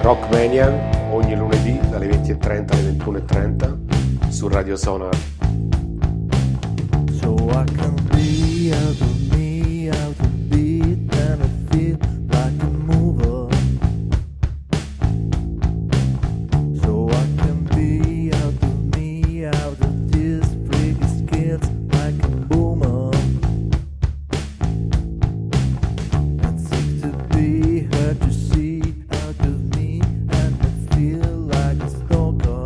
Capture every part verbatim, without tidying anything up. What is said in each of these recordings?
Rockmania ogni lunedì dalle venti e trenta alle ventuno e trenta su Radio Sonar. So I can be out of me, out of beat, and I feel like a mover. So I can be out of me, out of these freaky skills, like a boomer. And sick to be hurt to see out of me, and I feel like a stalker.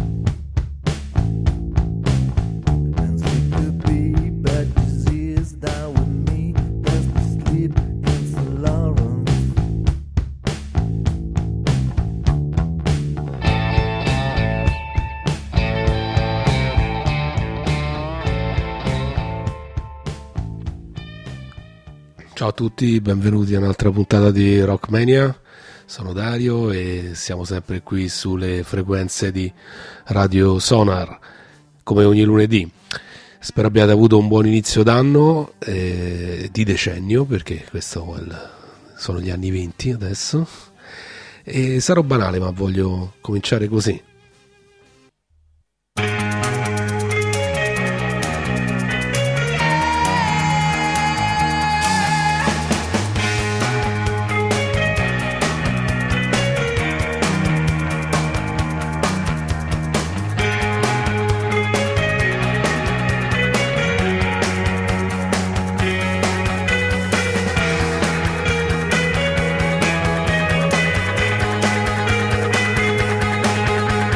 And sick to be bad disease down with me, there's no sleep in Saint Lawrence. Ciao a tutti, benvenuti a un'altra puntata di Rockmania. Sono Dario e siamo sempre qui sulle frequenze di Radio Sonar, come ogni lunedì. Spero abbiate avuto un buon inizio d'anno, eh, di decennio, perché questo è il, sono gli anni venti adesso. E sarò banale, ma voglio cominciare così. I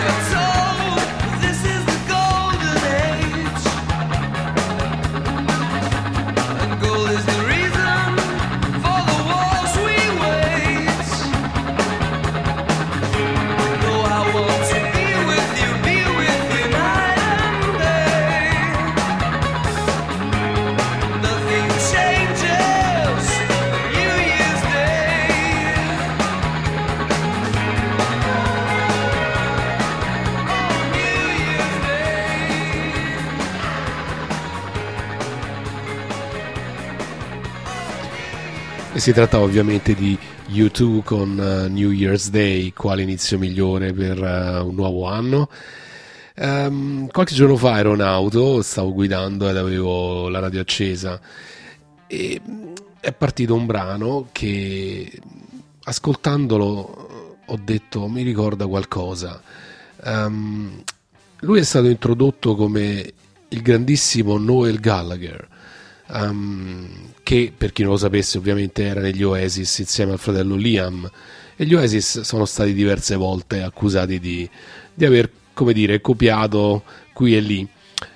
E si tratta ovviamente di U due con uh, New Year's Day, quale inizio migliore per uh, un nuovo anno. Um, qualche giorno fa ero in auto, stavo guidando ed avevo la radio accesa e è partito un brano che, ascoltandolo, ho detto mi ricorda qualcosa. Um, lui è stato introdotto come il grandissimo Noel Gallagher, um, che per chi non lo sapesse ovviamente era negli Oasis insieme al fratello Liam, e gli Oasis sono stati diverse volte accusati di, di aver, come dire, copiato qui e lì.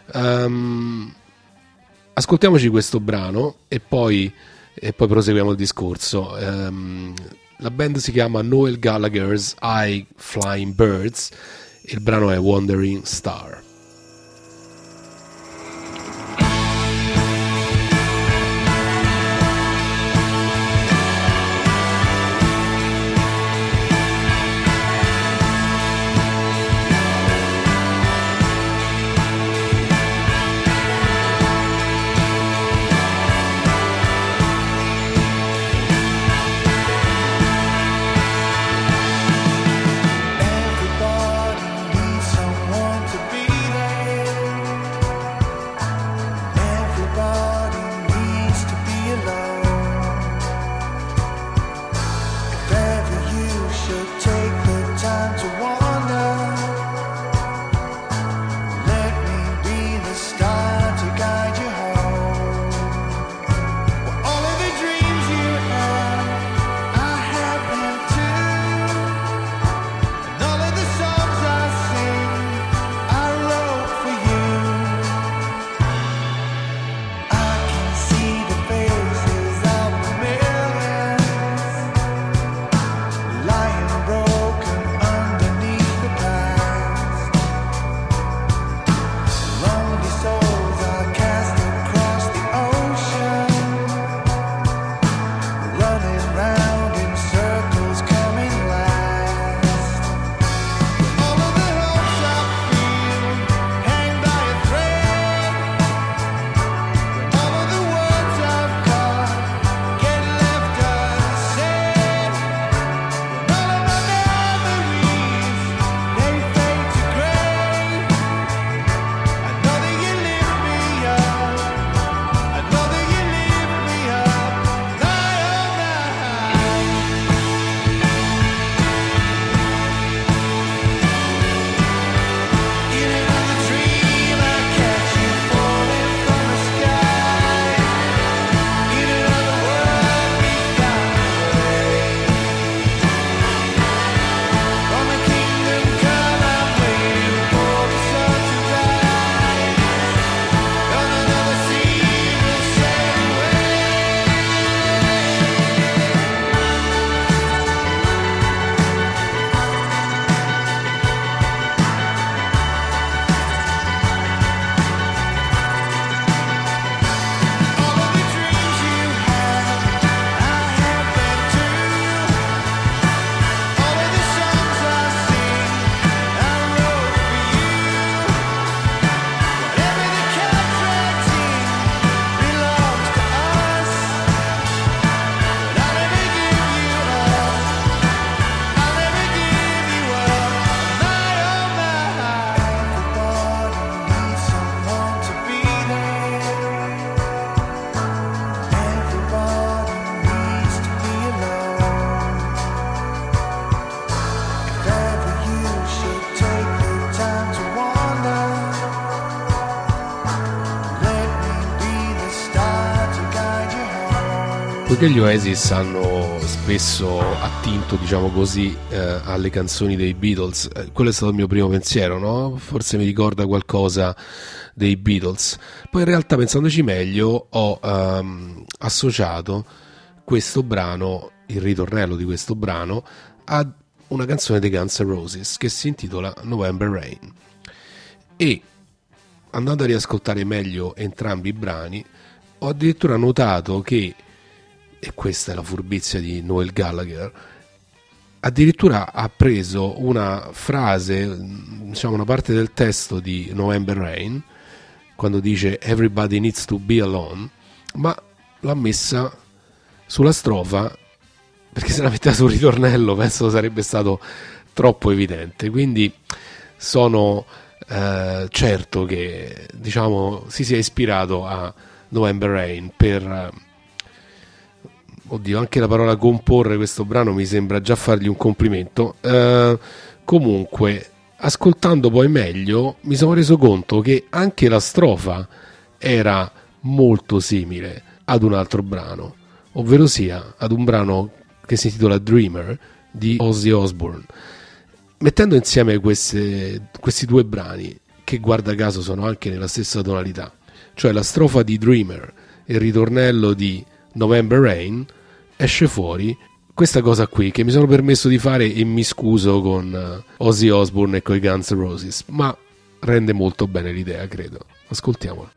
Um, ascoltiamoci questo brano e poi, e poi proseguiamo il discorso. Um, la band si chiama Noel Gallagher's High Flying Birds e il brano è Wandering Star. Everybody needs someone to be Poiché gli Oasis hanno spesso attinto, diciamo così, eh, alle canzoni dei Beatles, eh, quello è stato il mio primo pensiero, no? Forse mi ricorda qualcosa dei Beatles. Poi in realtà, pensandoci meglio, ho ehm, associato questo brano, il ritornello di questo brano, a una canzone dei Guns N' Roses che si intitola November Rain. E andando a riascoltare meglio entrambi i brani, ho addirittura notato che, e questa è la furbizia di Noel Gallagher, addirittura ha preso una frase, diciamo una parte del testo di November Rain, quando dice Everybody needs to be alone, ma l'ha messa sulla strofa, perché se la metteva sul ritornello penso sarebbe stato troppo evidente. Quindi sono eh, certo che, diciamo, si sia ispirato a November Rain per... Oddio, anche la parola comporre questo brano mi sembra già fargli un complimento. Uh, comunque, ascoltando poi meglio, mi sono reso conto che anche la strofa era molto simile ad un altro brano, ovvero sia ad un brano che si intitola Dreamer di Ozzy Osbourne. Mettendo insieme queste, questi due brani, che guarda caso sono anche nella stessa tonalità, cioè la strofa di Dreamer e il ritornello di November Rain, esce fuori questa cosa qui che mi sono permesso di fare, e mi scuso con Ozzy Osbourne e con i Guns N' Roses, ma rende molto bene l'idea, credo. Ascoltiamola.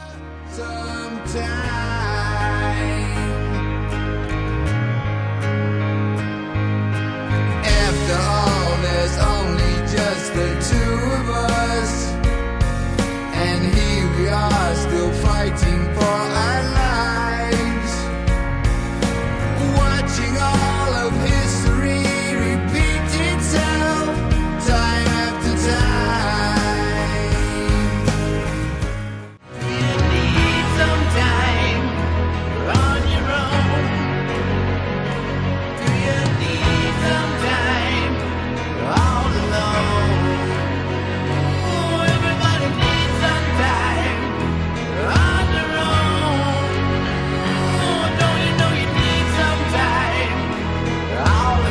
After all, there's only just the two of us, and here we are still fighting for our lives, watching all of history repeat itself time after time. Do you need some time on your own? Do you need some time all alone? Oh, everybody needs some time on their own. Oh, don't you know you need some time all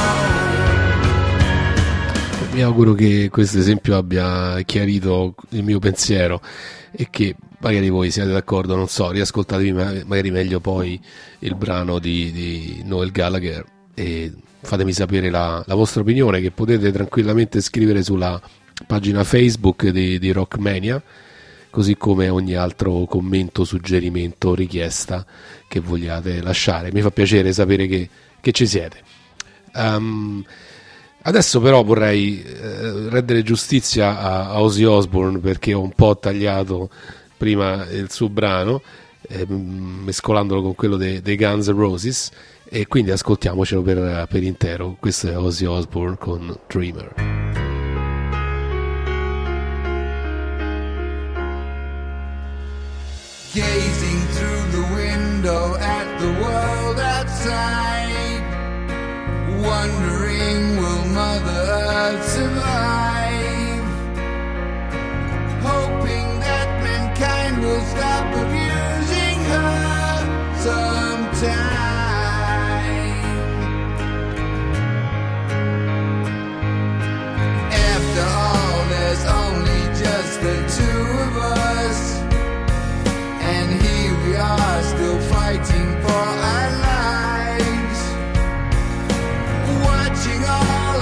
alone? Mi auguro che questo esempio abbia chiarito il mio pensiero e che magari voi siate d'accordo, non so, riascoltatevi magari meglio poi il brano di, di Noel Gallagher e fatemi sapere la, la vostra opinione, che potete tranquillamente scrivere sulla pagina Facebook di, di Rockmania, così come ogni altro commento, suggerimento, richiesta che vogliate lasciare. Mi fa piacere sapere che, che ci siete. Um, adesso però vorrei eh, rendere giustizia a, a Ozzy Osbourne, perché ho un po' tagliato prima il suo brano eh, mescolandolo con quello dei, dei Guns N' Roses, e quindi ascoltiamocelo per, per intero. Questo è Ozzy Osbourne con Dreamer. Gazing through the window at the world outside, wondering will Mother Earth survive, hoping that mankind will stop abusing her sometime. After all, there's only just the two of us, and here we are still fighting for our lives, watching all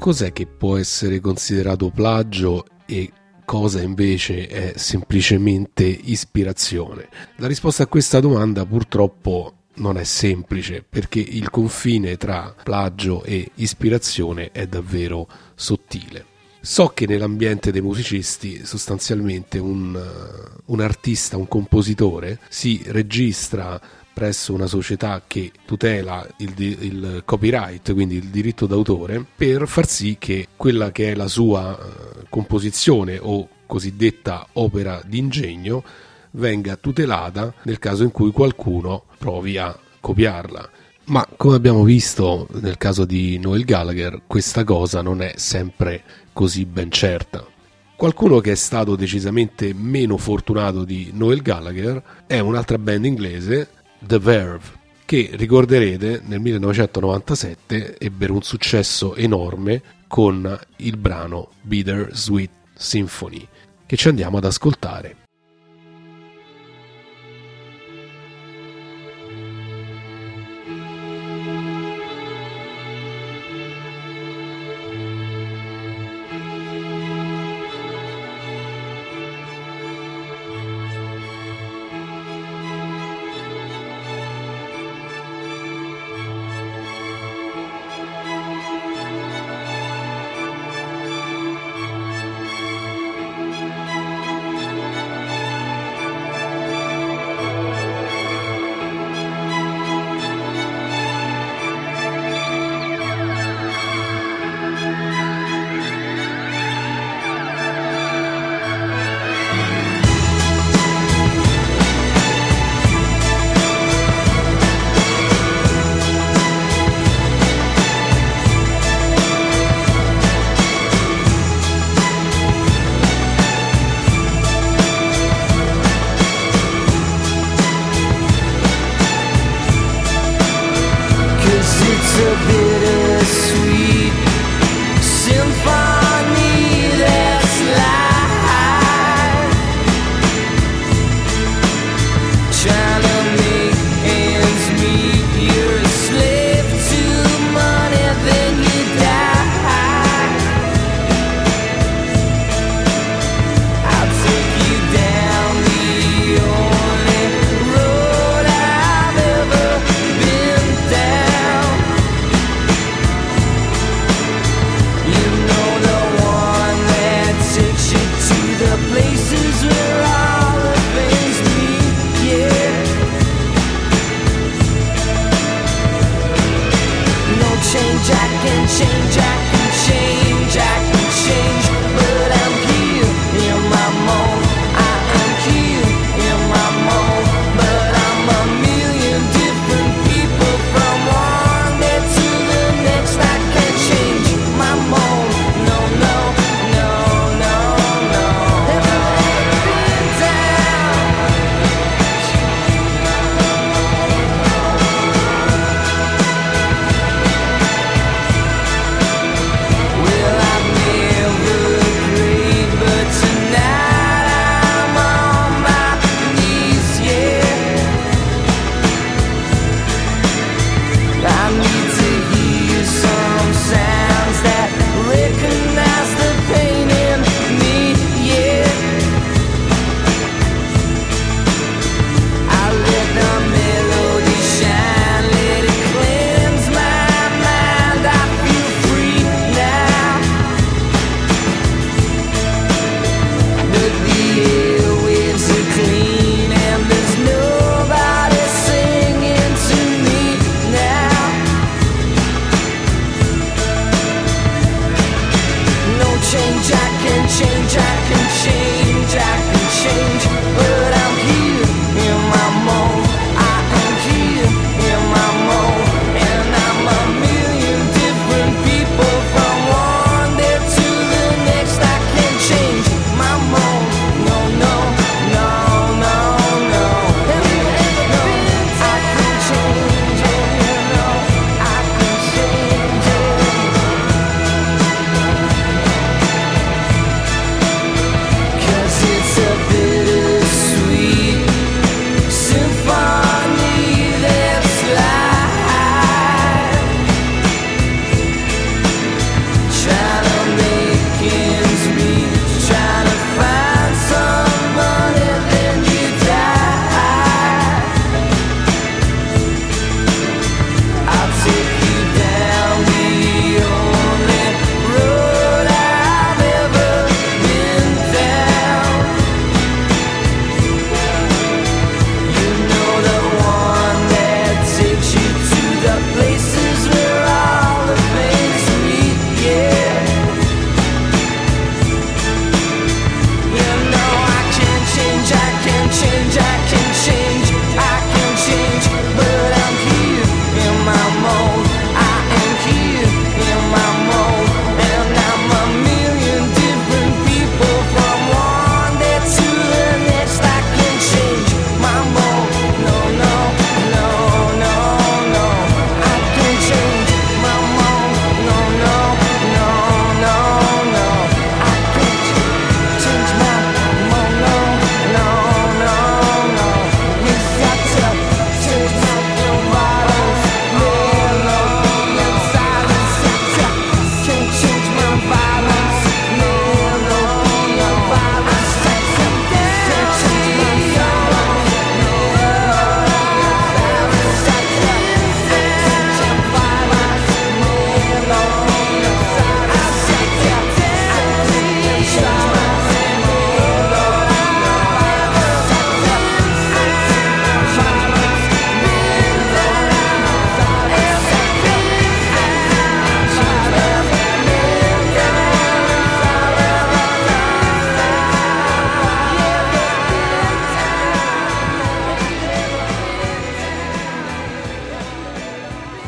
cos'è che può essere considerato plagio e cosa invece è semplicemente ispirazione? La risposta a questa domanda purtroppo non è semplice, perché il confine tra plagio e ispirazione è davvero sottile. So che nell'ambiente dei musicisti sostanzialmente un, un artista, un compositore si registra presso una società che tutela il, il copyright, quindi il diritto d'autore, per far sì che quella che è la sua uh, composizione o cosiddetta opera d'ingegno venga tutelata nel caso in cui qualcuno provi a copiarla. Ma come abbiamo visto nel caso di Noel Gallagher, questa cosa non è sempre così ben certa. Qualcuno che è stato decisamente meno fortunato di Noel Gallagher è un'altra band inglese, The Verve, che ricorderete nel millenovecentonovantasette ebbero un successo enorme con il brano Bitter Sweet Symphony, che ci andiamo ad ascoltare.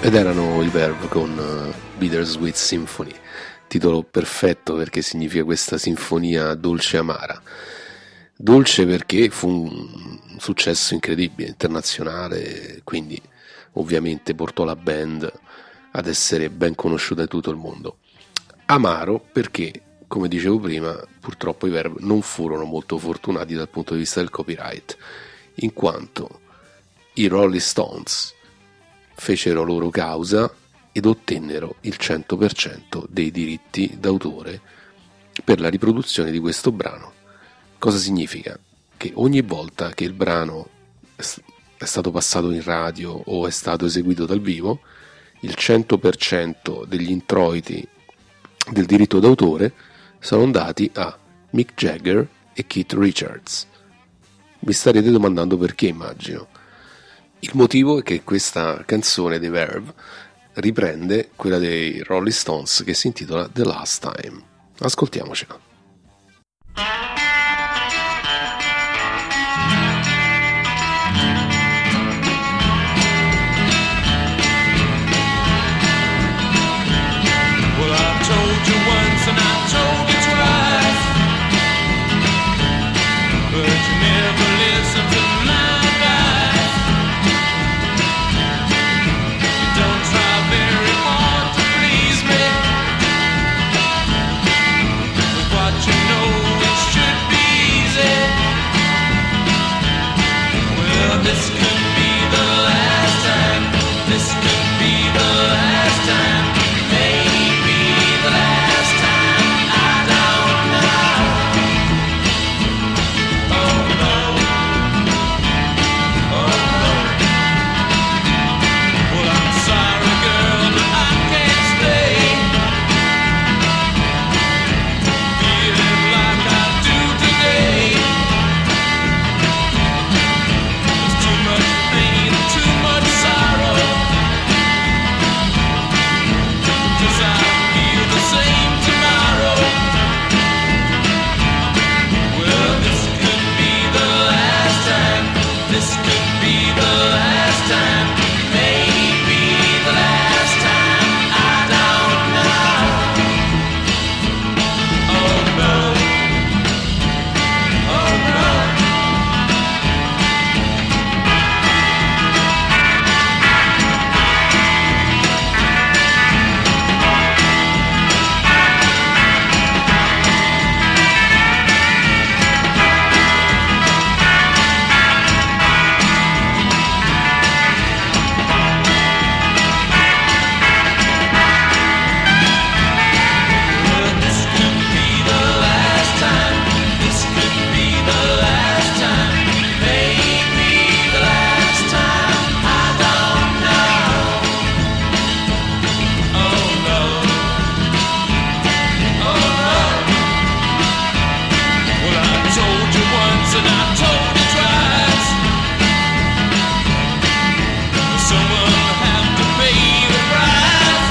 Ed erano i Verve con uh, Bittersweet Symphony, titolo perfetto perché significa questa sinfonia dolce e amara. Dolce perché fu un successo incredibile, internazionale, quindi ovviamente portò la band ad essere ben conosciuta in tutto il mondo. Amaro perché, come dicevo prima, purtroppo i Verve non furono molto fortunati dal punto di vista del copyright, in quanto i Rolling Stones fecero loro causa ed ottennero il cento per cento dei diritti d'autore per la riproduzione di questo brano. Cosa significa? Che ogni volta che il brano è stato passato in radio o è stato eseguito dal vivo, il cento per cento degli introiti del diritto d'autore sono andati a Mick Jagger e Keith Richards. Mi starete domandando perché, immagino. Il motivo è che questa canzone dei Verve riprende quella dei Rolling Stones che si intitola The Last Time. Ascoltiamocela. Well, I told you once and I told you twice, but you never listen to my advice. You don't try very hard to please me with what you know it should be easy. Well, this could be the last time. This could be the last time. Maybe the last time. I don't know. Oh no. Oh no. Well, I'm sorry, girl, but I can't stay feeling like I do today. There's too much pain, too much sorrow. Cause I feel the same tomorrow. Well, this could be the last time. This could be the last time. Maybe the last time. I don't know. Oh no. Oh no. Well, this could be the last time. This could be the last time. Maybe the last time. I don't know. Oh no. Oh no. Well, I told you once and I told you twice. Someone will have to pay the price.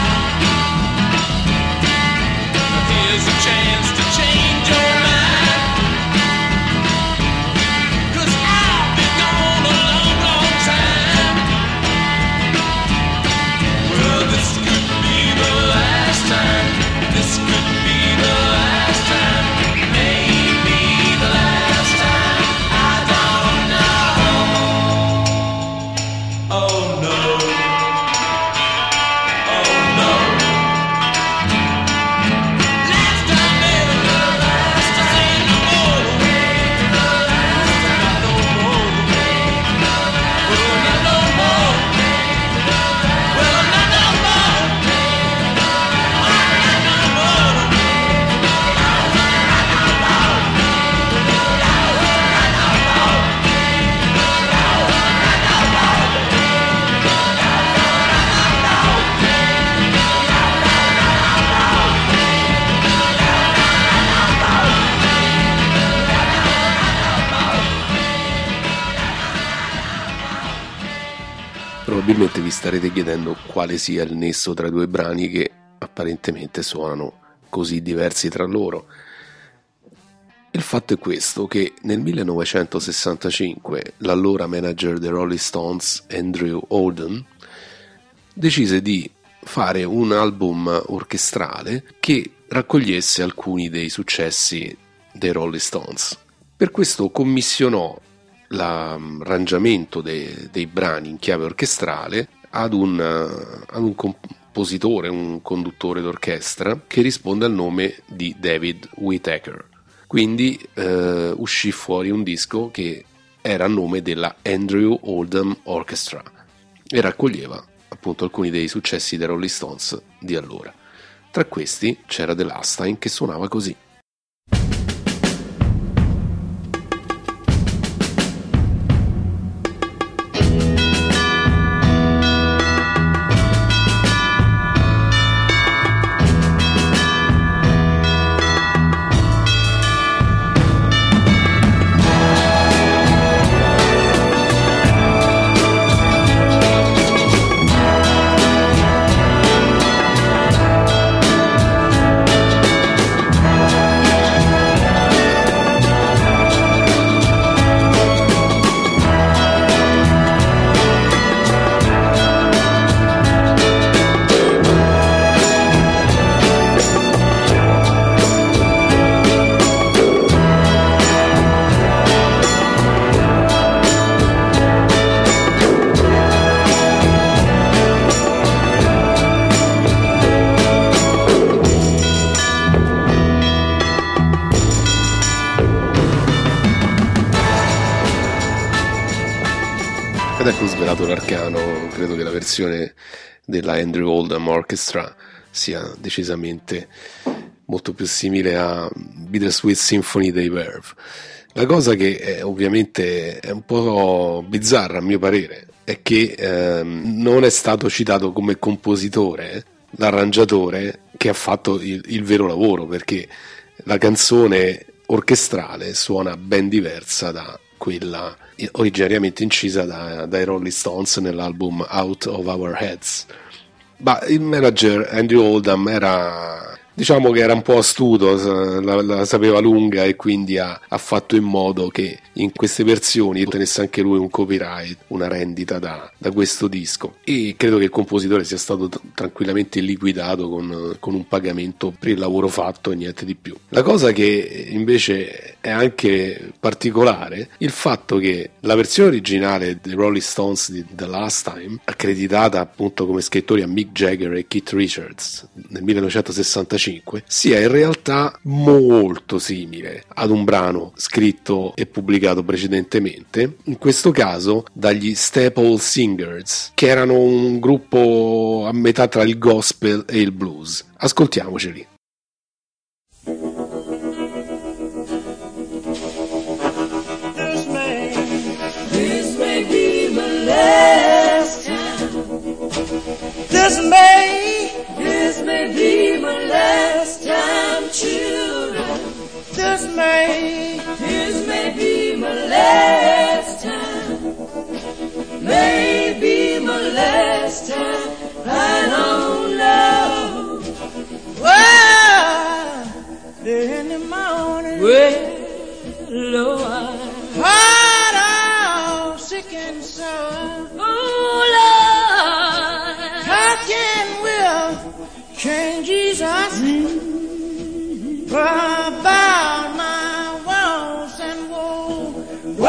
Here's a chance to change your mind. Cause I've been gone a long, long time. Well, this could be the last time. This could be the last time. Maybe the last time. I don't know. Oh no. Oh no. Last time, baby, the last time. Say no more. Not no more. Well, not no more. Well, not no more. Not no more. Probabilmente vi starete chiedendo quale sia il nesso tra i due brani che apparentemente suonano così diversi tra loro. Il fatto è questo, che nel millenovecentosessantacinque l'allora manager dei Rolling Stones, Andrew Holden, decise di fare un album orchestrale che raccogliesse alcuni dei successi dei Rolling Stones. Per questo commissionò l'arrangiamento dei, dei brani in chiave orchestrale ad un, ad un compositore, un conduttore d'orchestra che risponde al nome di David Whittaker. Quindi eh, uscì fuori un disco che era a nome della Andrew Oldham Orchestra e raccoglieva appunto alcuni dei successi dei Rolling Stones di allora. Tra questi c'era The Last Time, che suonava così. Ed ecco svelato l'arcano, credo che la versione della Andrew Oldham Orchestra sia decisamente molto più simile a Bittersweet Symphony dei Verve. La cosa che è, ovviamente è un po' bizzarra a mio parere è che ehm, non è stato citato come compositore l'arrangiatore che ha fatto il, il vero lavoro, perché la canzone orchestrale suona ben diversa da quella originariamente incisa da, dai Rolling Stones nell'album Out of Our Heads. Ma il manager Andrew Oldham era, diciamo che era un po' astuto, la, la sapeva lunga, e quindi ha, ha fatto in modo che in queste versioni ottenesse anche lui un copyright, una rendita da, da questo disco, e credo che il compositore sia stato t- tranquillamente liquidato con, con un pagamento per il lavoro fatto e niente di più. La cosa che invece è anche particolare, il fatto che la versione originale dei Rolling Stones di The Last Time, accreditata appunto come scrittori a Mick Jagger e Keith Richards nel millenovecentosessantacinque, sia in realtà molto simile ad un brano scritto e pubblicato precedentemente, in questo caso dagli Staple Singers, che erano un gruppo a metà tra il gospel e il blues. Ascoltiamoceli. This may be my last time. This may, this may be my last time, children. This may, this may be my last time. Maybe my last time. I don't know. Well, in the morning, well, Lord, heart all sick and sore. Oh Lord, how can we change Jesus? Mm-hmm. About my woes and woe.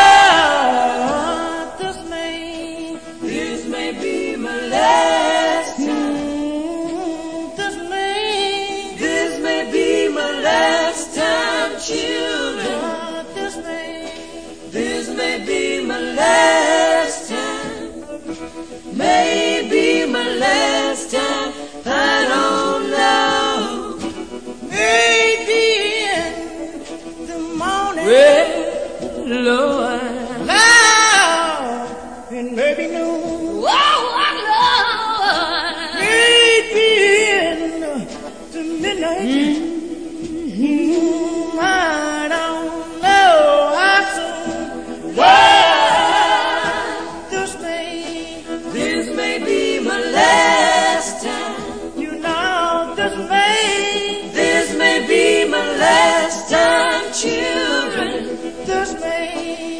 Well, this may, this may be my last time. Mm, this may, this may be my last time, children. This may, this may be my last time. Maybe my last time. I don't know. Maybe in the morning. Well, Lord, now and maybe noon. Whoa, Lord, maybe in the midnight. Mm-hmm. I don't know how soon. Well, this may, this may be my last time. You know, this may, this may be my last time, children. This may.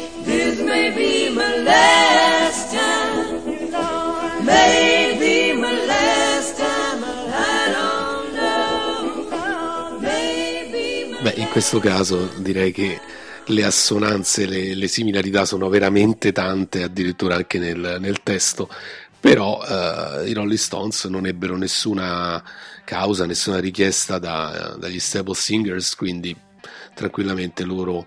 Beh, in questo caso direi che le assonanze, le, le similarità sono veramente tante, addirittura anche nel, nel testo, però eh, i Rolling Stones non ebbero nessuna causa, nessuna richiesta da, dagli Staple Singers, quindi tranquillamente loro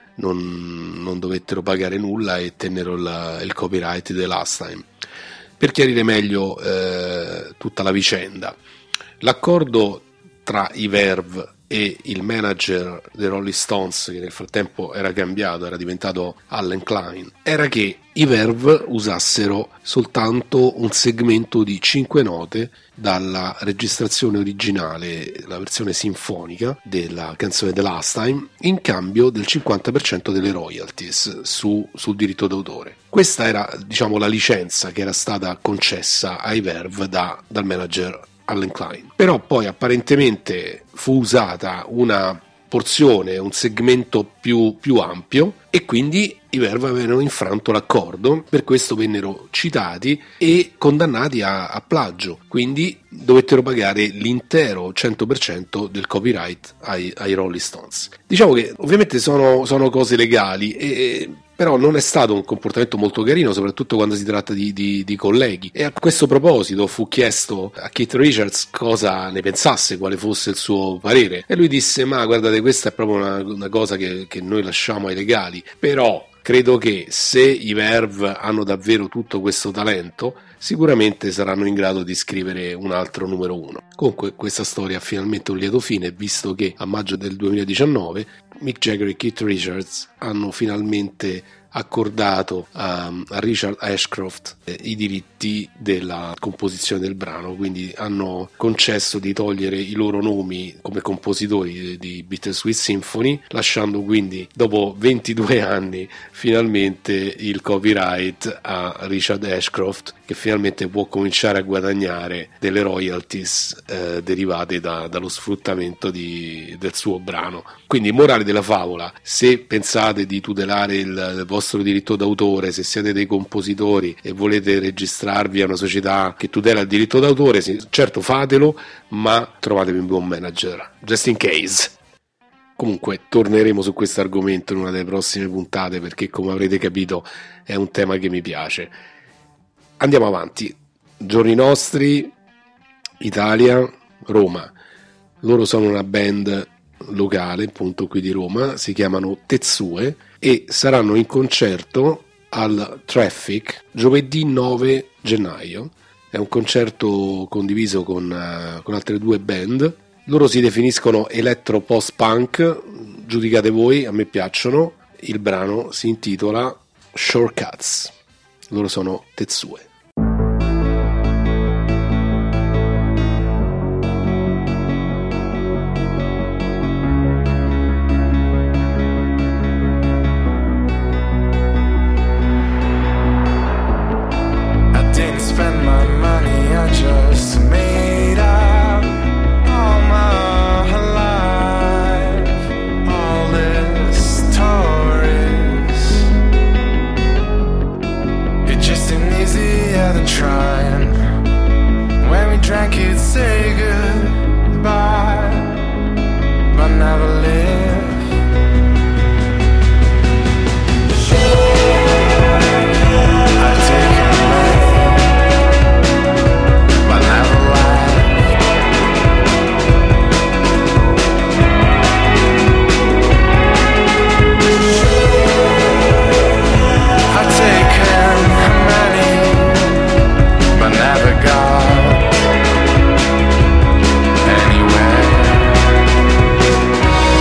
non, non dovettero pagare nulla e tennero la, il copyright The Last Time. Per chiarire meglio eh, tutta la vicenda, l'accordo tra i Verve e il manager dei Rolling Stones, che nel frattempo era cambiato, era diventato Allen Klein, era che i Verve usassero soltanto un segmento di cinque note dalla registrazione originale, la versione sinfonica della canzone The Last Time, in cambio del cinquanta per cento delle royalties su, sul diritto d'autore. Questa era, diciamo, la licenza che era stata concessa ai Verve da, dal manager Allen Klein. Però poi apparentemente fu usata una porzione, un segmento più, più ampio, e quindi i Verve avevano infranto l'accordo, per questo vennero citati e condannati a, a plagio, quindi dovettero pagare l'intero cento per cento del copyright ai, ai Rolling Stones. Diciamo che ovviamente sono, sono cose legali, e però non è stato un comportamento molto carino, soprattutto quando si tratta di, di, di colleghi. E a questo proposito fu chiesto a Keith Richards cosa ne pensasse, quale fosse il suo parere, e lui disse: ma guardate, questa è proprio una, una cosa che, che noi lasciamo ai legali, però credo che se i Verve hanno davvero tutto questo talento, sicuramente saranno in grado di scrivere un altro numero uno. Comunque questa storia ha finalmente un lieto fine, visto che a maggio del duemiladiciannove Mick Jagger e Keith Richards hanno finalmente accordato a, a Richard Ashcroft eh, i diritti della composizione del brano, quindi hanno concesso di togliere i loro nomi come compositori di Bittersweet Symphony, lasciando quindi dopo ventidue anni finalmente il copyright a Richard Ashcroft, che finalmente può cominciare a guadagnare delle royalties eh, derivate da, dallo sfruttamento di, del suo brano. Quindi, morale della favola: se pensate di tutelare il, il vostro diritto d'autore, se siete dei compositori e volete registrarvi a una società che tutela il diritto d'autore, sì, certo fatelo, ma trovatevi un buon manager, just in case. Comunque torneremo su questo argomento in una delle prossime puntate, perché come avrete capito è un tema che mi piace. Andiamo avanti. Giorni nostri, Italia, Roma. Loro sono una band locale, appunto qui di Roma, si chiamano Tetsue e saranno in concerto al Traffic giovedì nove gennaio. È un concerto condiviso con, uh, con altre due band. Loro si definiscono electro post punk, giudicate voi, a me piacciono. Il brano si intitola Shortcuts. Loro sono Tetsue. Anyway,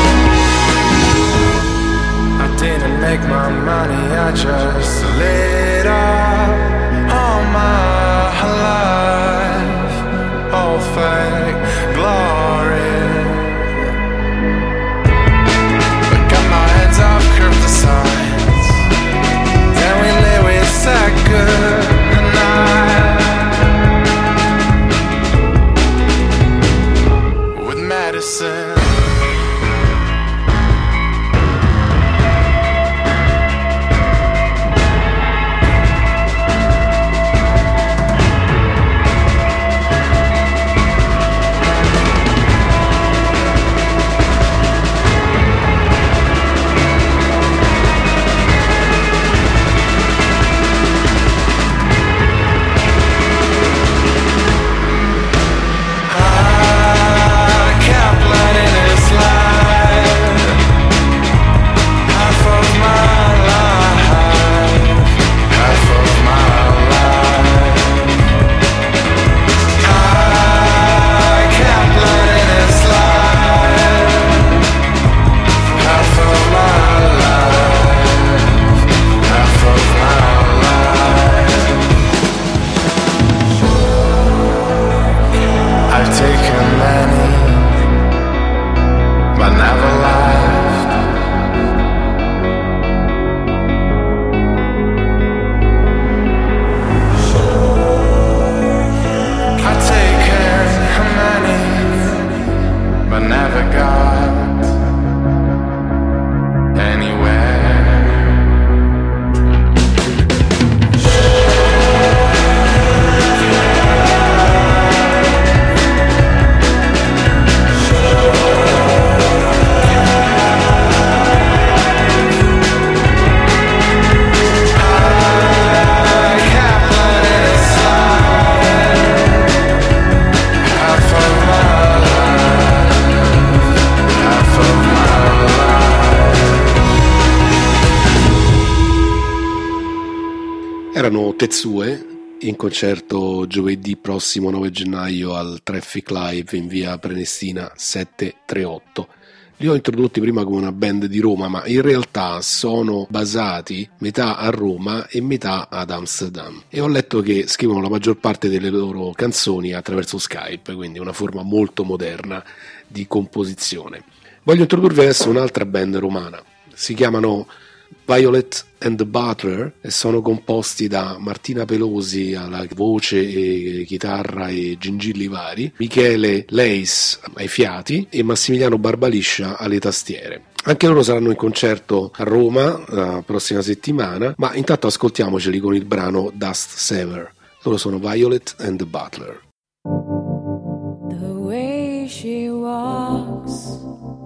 erano Tetsue, in concerto giovedì prossimo nove gennaio al Traffic Live in via Prenestina settecentotrentotto. Li ho introdotti prima come una band di Roma, ma in realtà sono basati metà a Roma e metà ad Amsterdam, e ho letto che scrivono la maggior parte delle loro canzoni attraverso Skype, quindi una forma molto moderna di composizione. Voglio introdurvi adesso un'altra band romana, si chiamano Violet and the Butler e sono composti da Martina Pelosi alla voce e chitarra e gingilli vari, Michele Leis ai fiati e Massimiliano Barbaliscia alle tastiere. Anche loro saranno in concerto a Roma la prossima settimana, ma intanto ascoltiamoceli con il brano Dust Sever. Loro sono Violet and the Butler. The way she walks,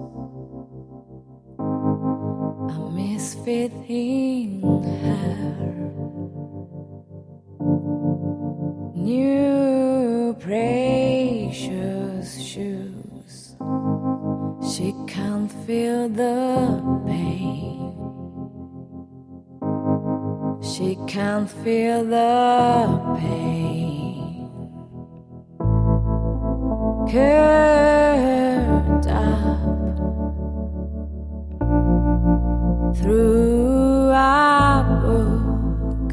a misfit in her new precious shoes. She can't feel the pain. She can't feel the pain. Curled up through a book,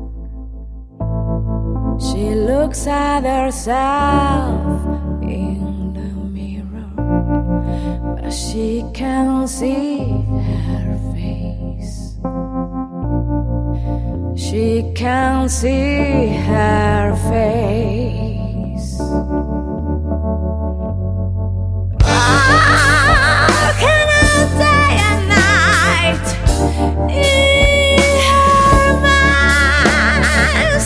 she looks at herself in the mirror, but she can't see her face. She can't see her face. Walking all day and night in her mind,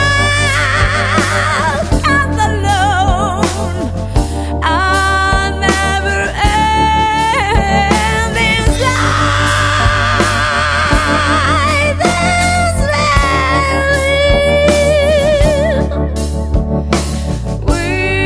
stuck and alone, a never-ending slide. This valley, we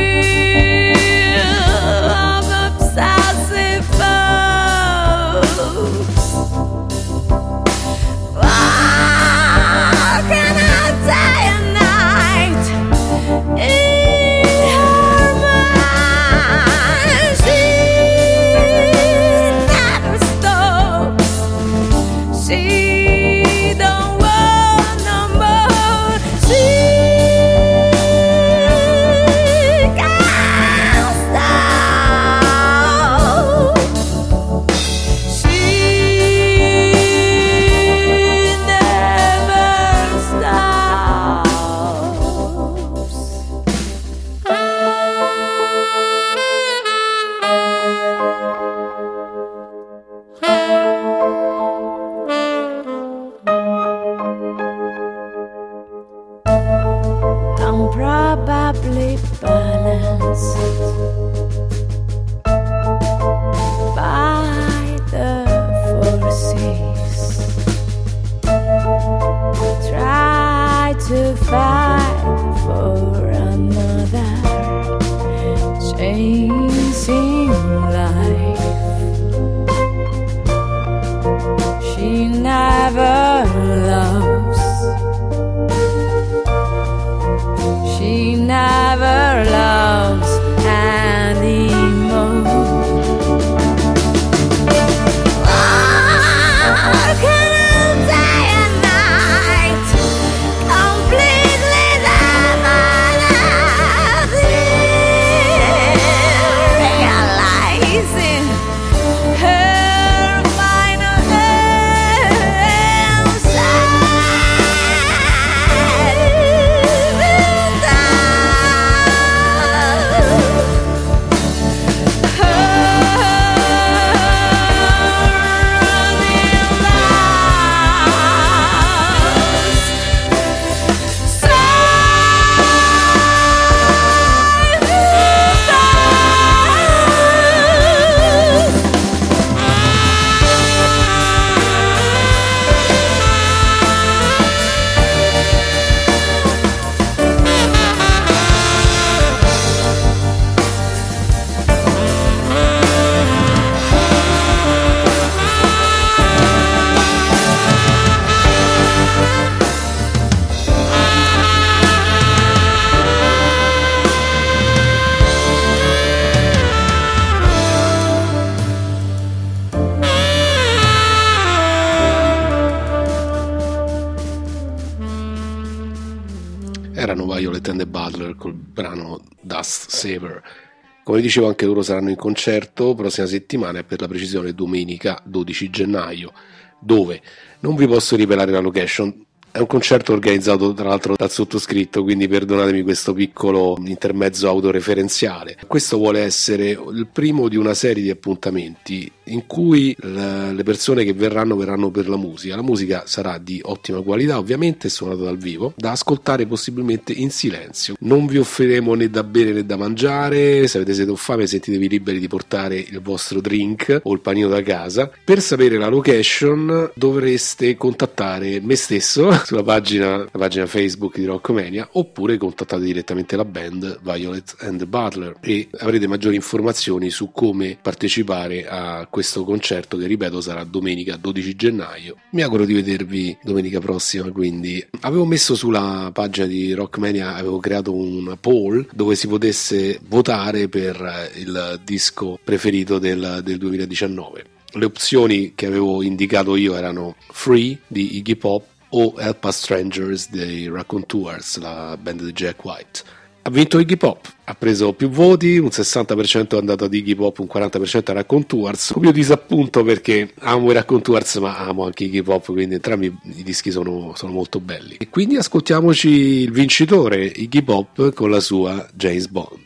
Violet and the Butler col brano Dust Saver. Come dicevo, anche loro saranno in concerto prossima settimana, e per la precisione domenica dodici gennaio, dove non vi posso rivelare la location. È un concerto organizzato tra l'altro dal sottoscritto, quindi perdonatemi questo piccolo intermezzo autoreferenziale. Questo vuole essere il primo di una serie di appuntamenti in cui le persone che verranno verranno per la musica. La musica sarà di ottima qualità, ovviamente, suonata dal vivo, da ascoltare possibilmente in silenzio. Non vi offriremo né da bere né da mangiare. Se avete sete o fame, sentitevi liberi di portare il vostro drink o il panino da casa. Per sapere la location dovreste contattare me stesso sulla pagina, la pagina Facebook di Rockmania, oppure contattate direttamente la band Violet and the Butler e avrete maggiori informazioni su come partecipare a questo concerto, che ripeto sarà domenica dodici gennaio. Mi auguro di vedervi domenica prossima. Quindi avevo messo sulla pagina di Rockmania, avevo creato un poll dove si potesse votare per il disco preferito del, del duemiladiciannove. Le opzioni che avevo indicato io erano Free di Iggy Pop o Help Us Strangers dei Raconteurs, la band di Jack White. Ha vinto Iggy Pop, ha preso più voti, un sessanta per cento è andato ad Iggy Pop, un quaranta per cento a Raconteurs. Un mio disappunto, perché amo i Raconteurs ma amo anche Iggy Pop, quindi entrambi i dischi sono, sono molto belli. E quindi ascoltiamoci il vincitore, Iggy Pop, con la sua James Bond.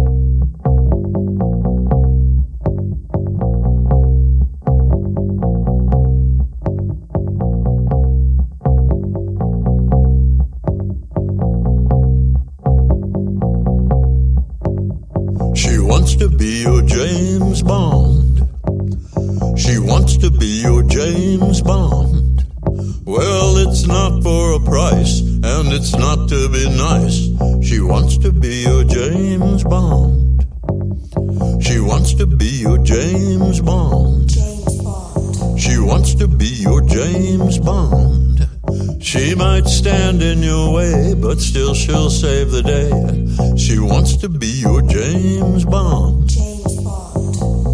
She wants to be your James Bond. She wants to be your James Bond. Well, it's not for a price, and it's not to be nice. She wants to be your James Bond. She wants to be your James Bond. She wants to be your James Bond. She might stand in your way, but still she'll save the day. She wants to be your James Bond. James Bond.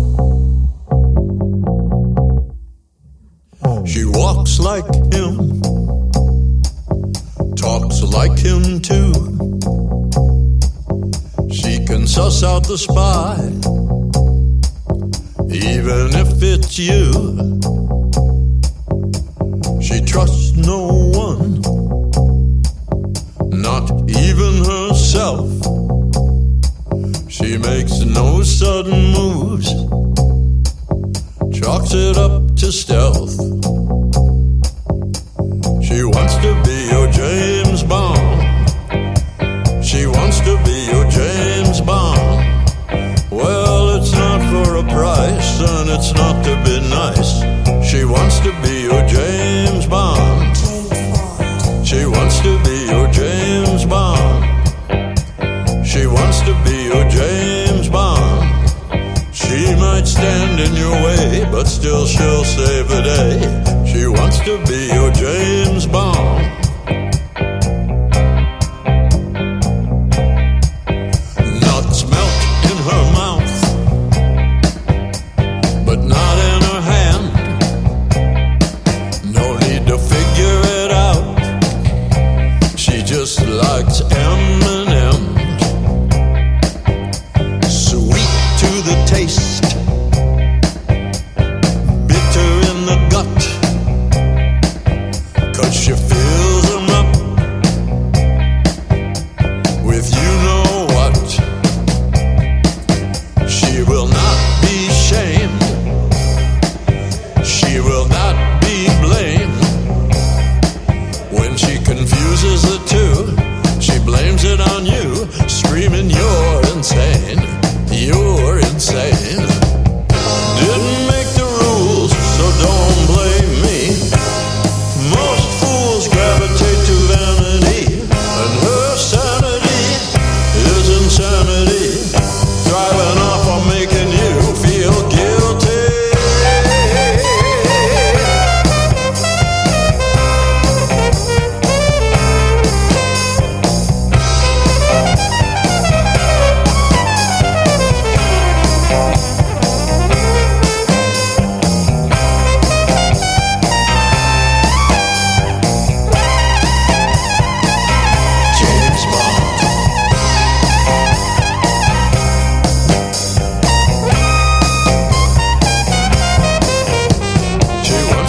She walks like him, talks like him too. She can suss out the spy, even if it's you. She trusts no one, not even herself. She makes no sudden moves, chalks it up to stealth. She wants to be your James Bond. She wants to be your James Bond. Well, it's not for a price, and it's not to be nice. She wants to be your James Bond. She wants to be your James Bond. She wants to be your James Bond. She might stand in your way, but still she'll save the day. She wants to be your James Bond. Nuts melt in her mouth, but not in her hand. No need to figure it out. She just likes M and M's. Sweet to the taste, bitter in the gut, 'cause she feels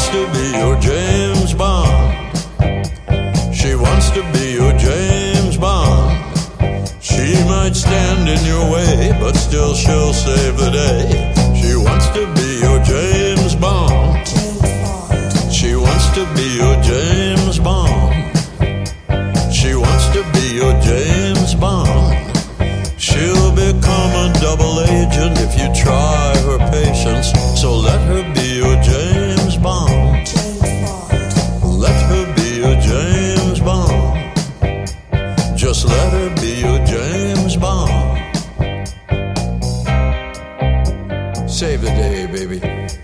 wants to be your James Bond. She wants to be your James Bond. She might stand in your way, but still she'll save the day. She wants to be your James Bond. She wants to be your James Bond. She wants to be your James Bond. She'll become a double agent if you try her patience. So let her be your James Bond. Let her be your James Bond. Just let her be your James Bond. Save the day, baby.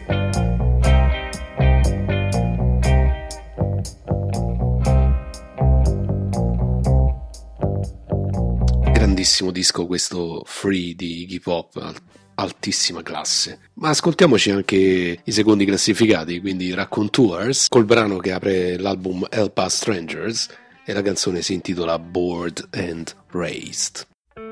Grandissimo disco questo Free di Iggy Pop, al- altissima classe. Ma ascoltiamoci anche i secondi classificati, quindi Raconteurs col brano che apre l'album Help Us Strangers e la canzone si intitola Bored and Raised.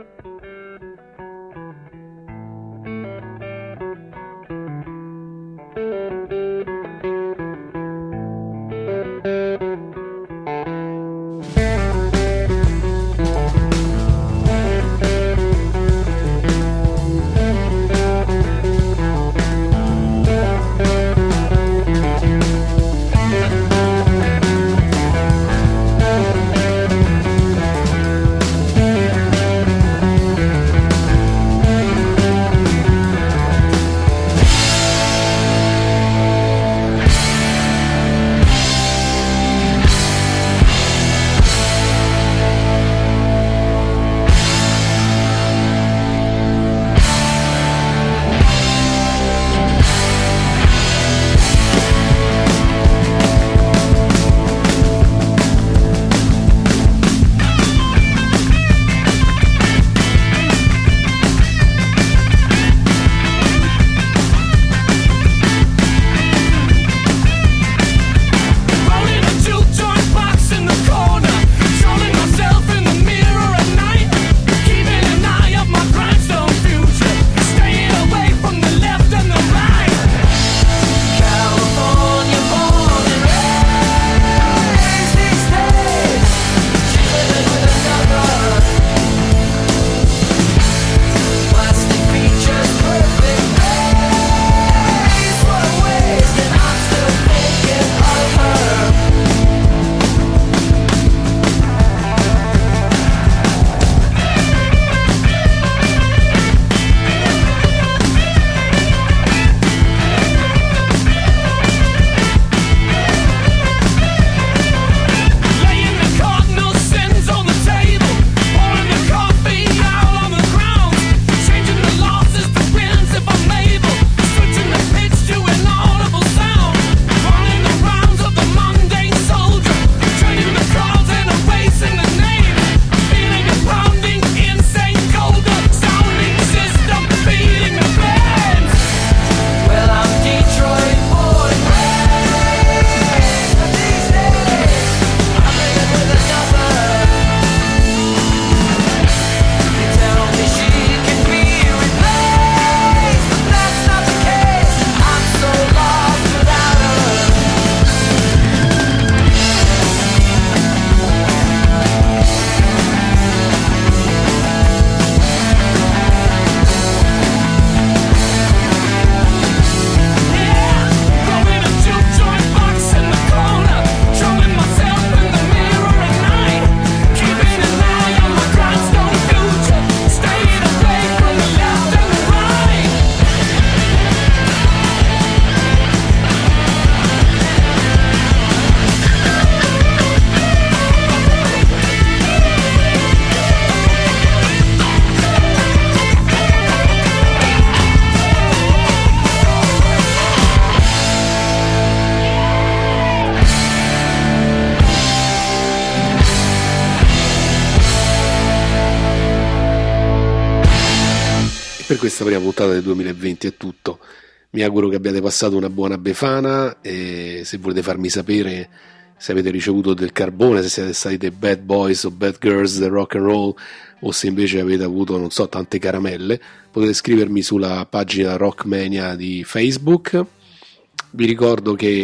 Per questa prima puntata del duemilaventi è tutto. Mi auguro che abbiate passato una buona Befana e se volete farmi sapere se avete ricevuto del carbone, se siete stati dei bad boys o bad girls del rock and roll o se invece avete avuto, non so, tante caramelle, potete scrivermi sulla pagina Rockmania di Facebook. Vi ricordo che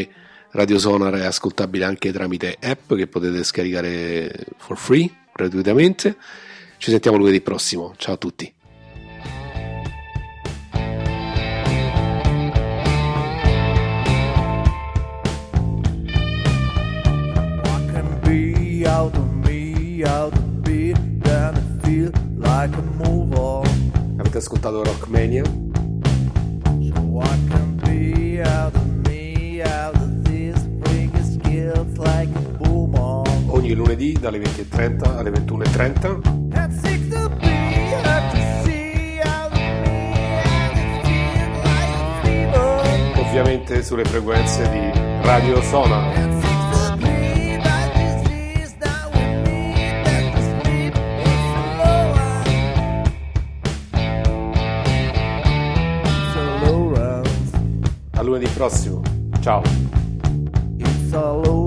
Radio Sonar è ascoltabile anche tramite app che potete scaricare for free, gratuitamente. Ci sentiamo lunedì prossimo, ciao a tutti. Out of me, out of me, then I feel like a move on. Avete ascoltato Rockmania? So I can be out of me, out of this, bring your skills like a boom on. Ogni lunedì dalle venti e trenta alle ventuno e trenta. And sick to be, out to see, out of me, and it feels like a fever. Ovviamente sulle frequenze di Radio Sonar. And sick to be, that this is now with me, that the sleep is slower. So low rounds. A lunedì prossimo, ciao. It's all over.